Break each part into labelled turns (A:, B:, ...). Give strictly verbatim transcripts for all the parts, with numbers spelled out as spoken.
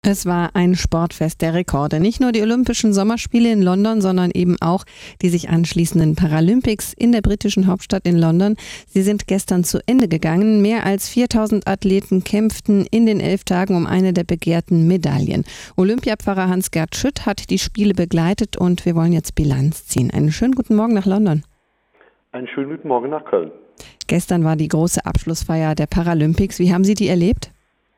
A: Es war ein Sportfest der Rekorde. Nicht nur die Olympischen Sommerspiele in London, sondern eben auch die sich anschließenden Paralympics in der britischen Hauptstadt in London. Sie sind gestern zu Ende gegangen. Mehr als viertausend Athleten kämpften in den elf Tagen um eine der begehrten Medaillen. Olympiapfarrer Hans-Gerd Schütt hat die Spiele begleitet und wir wollen jetzt Bilanz ziehen. Einen schönen guten Morgen nach London.
B: Einen schönen guten Morgen nach Köln.
A: Gestern war die große Abschlussfeier der Paralympics. Wie haben Sie die erlebt?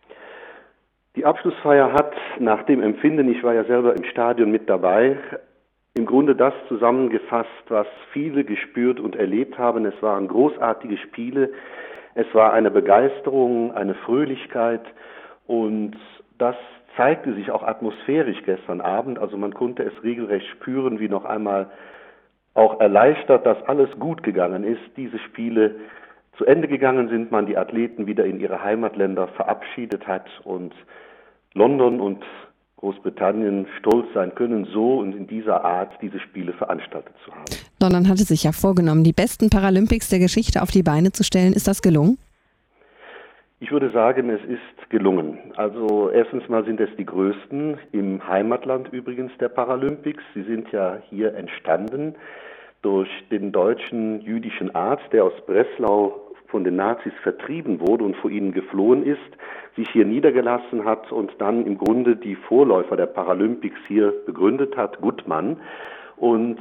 B: Die Abschlussfeier hat nach dem Empfinden, ich war ja selber im Stadion mit dabei, im Grunde das zusammengefasst, was viele gespürt und erlebt haben. Es waren großartige Spiele, es war eine Begeisterung, eine Fröhlichkeit und das zeigte sich auch atmosphärisch gestern Abend. Also man konnte es regelrecht spüren, wie noch einmal auch erleichtert, dass alles gut gegangen ist, diese Spiele zu Ende gegangen sind, man die Athleten wieder in ihre Heimatländer verabschiedet hat und London und Großbritannien stolz sein können, so und in dieser Art diese Spiele veranstaltet zu haben.
A: London hatte sich ja vorgenommen, die besten Paralympics der Geschichte auf die Beine zu stellen. Ist das gelungen?
B: Ich würde sagen, es ist gelungen. Also erstens mal sind es die größten im Heimatland übrigens der Paralympics. Sie sind ja hier entstanden durch den deutschen jüdischen Arzt, der aus Breslau von den Nazis vertrieben wurde und vor ihnen geflohen ist, sich hier niedergelassen hat und dann im Grunde die Vorläufer der Paralympics hier begründet hat, Guttmann. Und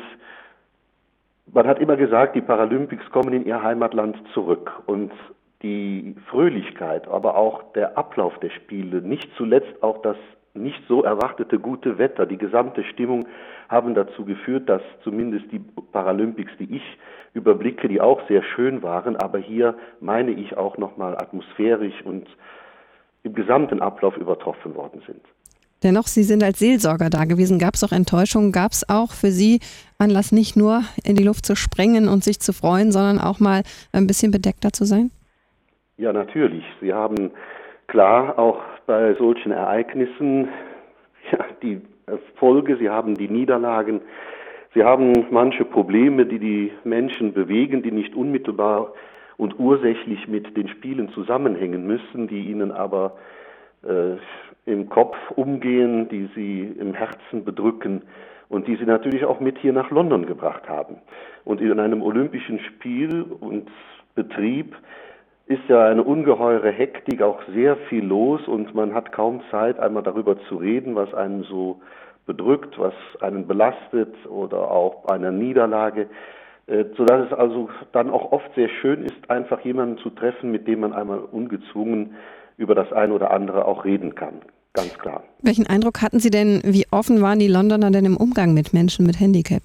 B: man hat immer gesagt, die Paralympics kommen in ihr Heimatland zurück. Und die Fröhlichkeit, aber auch der Ablauf der Spiele, nicht zuletzt auch das nicht so erwartete gute Wetter, die gesamte Stimmung haben dazu geführt, dass zumindest die Paralympics, die ich überblicke, die auch sehr schön waren, aber hier meine ich auch nochmal atmosphärisch und im gesamten Ablauf übertroffen worden sind.
A: Dennoch, Sie sind als Seelsorger da gewesen. Gab es auch Enttäuschungen? Gab es auch für Sie Anlass, nicht nur in die Luft zu sprengen und sich zu freuen, sondern auch mal ein bisschen bedeckter zu sein?
B: Ja, natürlich. Sie haben klar auch bei solchen Ereignissen ja, die Erfolge, Sie haben die Niederlagen, Sie haben manche Probleme, die die Menschen bewegen, die nicht unmittelbar und ursächlich mit den Spielen zusammenhängen müssen, die ihnen aber äh, im Kopf umgehen, die sie im Herzen bedrücken und die sie natürlich auch mit hier nach London gebracht haben. Und in einem olympischen Spiel und Betrieb ist ja eine ungeheure Hektik, auch sehr viel los und man hat kaum Zeit, einmal darüber zu reden, was einen so bedrückt, was einen belastet oder auch bei einer Niederlage, äh, sodass es also dann auch oft sehr schön ist, einfach jemanden zu treffen, mit dem man einmal ungezwungen über das eine oder andere auch reden kann, ganz klar.
A: Welchen Eindruck hatten Sie denn, wie offen waren die Londoner denn im Umgang mit Menschen mit Handicap?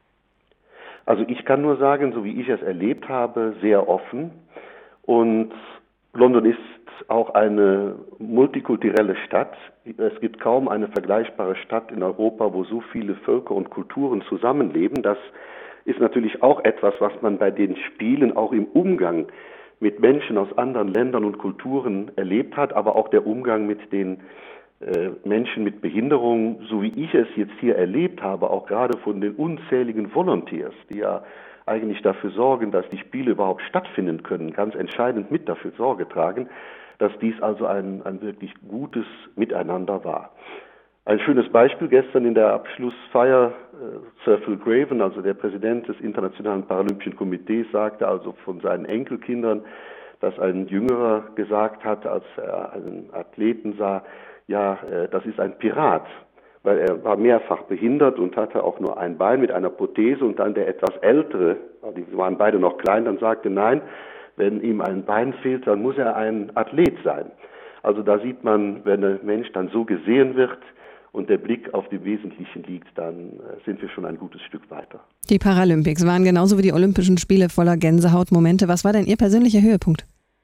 B: Also ich kann nur sagen, so wie ich es erlebt habe, sehr offen. Und London ist auch eine multikulturelle Stadt. Es gibt kaum eine vergleichbare Stadt in Europa, wo so viele Völker und Kulturen zusammenleben. Das ist natürlich auch etwas, was man bei den Spielen auch im Umgang mit Menschen aus anderen Ländern und Kulturen erlebt hat, aber auch der Umgang mit den äh, Menschen mit Behinderung, so wie ich es jetzt hier erlebt habe, auch gerade von den unzähligen Volunteers, die ja eigentlich dafür sorgen, dass die Spiele überhaupt stattfinden können, ganz entscheidend mit dafür Sorge tragen, dass dies also ein, ein wirklich gutes Miteinander war. Ein schönes Beispiel gestern in der Abschlussfeier, äh, Sir Phil Craven, also der Präsident des Internationalen Paralympischen Komitees, sagte also von seinen Enkelkindern, dass ein Jüngerer gesagt hat, als er einen Athleten sah, ja, äh, das ist ein Pirat. Weil er war mehrfach behindert und hatte auch nur ein Bein mit einer Prothese und dann der etwas ältere, die waren beide noch klein, dann sagte, nein, wenn ihm ein Bein fehlt, dann muss er ein Athlet sein. Also da sieht man, wenn der Mensch dann so gesehen wird und der Blick auf die Wesentlichen liegt, dann sind wir schon ein gutes Stück weiter.
A: Die Paralympics waren genauso wie die Olympischen Spiele voller Gänsehautmomente. Was war denn Ihr persönlicher Höhepunkt?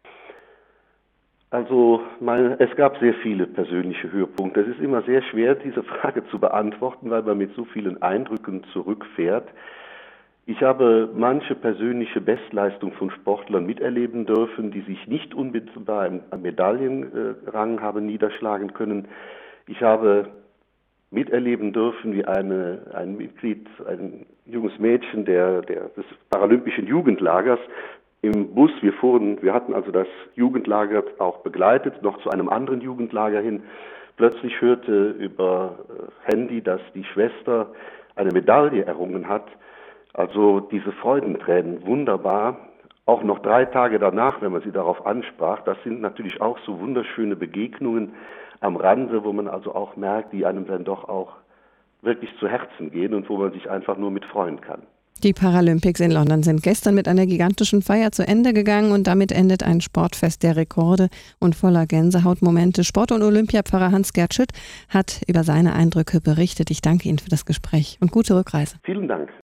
B: Also meine, es gab sehr viele persönliche Höhepunkte. Es ist immer sehr schwer, diese Frage zu beantworten, weil man mit so vielen Eindrücken zurückfährt. Ich habe manche persönliche Bestleistung von Sportlern miterleben dürfen, die sich nicht unmittelbar am Medaillenrang haben niederschlagen können. Ich habe miterleben dürfen, wie eine, ein Mitglied, ein junges Mädchen der, der, des Paralympischen Jugendlagers im Bus, wir fuhren, wir hatten also das Jugendlager auch begleitet, noch zu einem anderen Jugendlager hin, plötzlich hörte über Handy, dass die Schwester eine Medaille errungen hat. Also diese Freudentränen, wunderbar. Auch noch drei Tage danach, wenn man sie darauf ansprach, das sind natürlich auch so wunderschöne Begegnungen am Rande, wo man also auch merkt, die einem dann doch auch wirklich zu Herzen gehen und wo man sich einfach nur mit freuen kann.
A: Die Paralympics in London sind gestern mit einer gigantischen Feier zu Ende gegangen und damit endet ein Sportfest der Rekorde und voller Gänsehautmomente. Sport- und Olympiapfarrer Hans-Gerd Schütt hat über seine Eindrücke berichtet. Ich danke Ihnen für das Gespräch und gute Rückreise.
B: Vielen Dank.